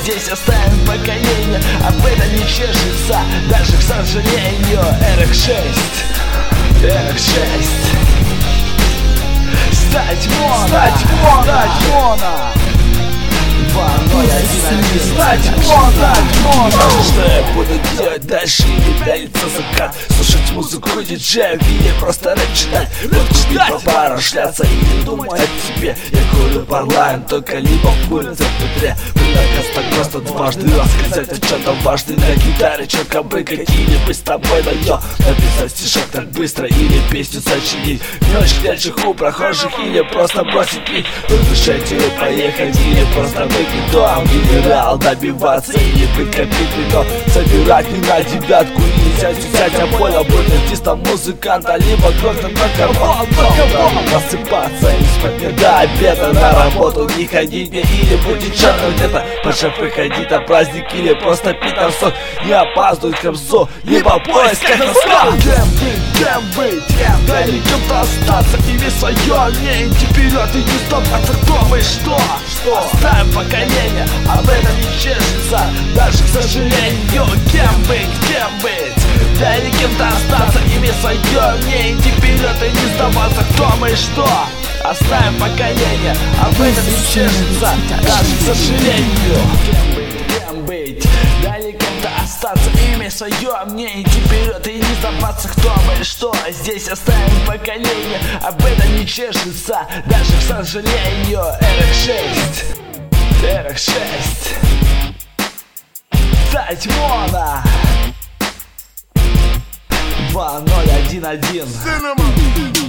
здесь оставим поколение. Об этом не чешется, даже к сожалению. RX6 Стать моно, стать моно. 2-0-1-1. Стать моно. Что я буду делать дальше? Или пялиться закат, слушать музыку диджеев или просто рэп читать, купить по бару, шляться и не думать о тебе. Я курю парламент, только либо курица в петре. Придакаста просто дважды рассказать о чем-то важном на гитаре, четко брыкать или быть с тобой вдвоем. Написать стишок так быстро или песню сочинить, мелочь клячек у прохожих или просто бросить пить, выдышать или поехать или просто выпить дом. Генерал добиваться или быть капитаном, собирать не на девятку и взять а понял, быть артистом, музыканта, либо кроком на просыпаться и спать не до обеда, на работу не ходить мне или будет черным где-то по шефы ходить на праздник или просто пить там сок, не опаздывать к хабзу, либо поиск как наскал. Кем быть, дали кем-то остаться и весь свое мне идти вперед и не сдаваться. Кто мы, что? Оставим поколение, об этом не чешется, даже к сожалению. Кем быть, дали кем-то остаться и весь свое мне идти вперед и не сдаваться. Кто мы, что? Оставим поколение, об этом не чешется, даже к сожалению. Кем быть, дали кем-то остаться, имя свое, мне идти вперед и не сдаваться. Кто мы, что? Здесь оставим поколение, об этом не чешется, даже к сожалению. RX6 Стать моно. 2-0-1-1.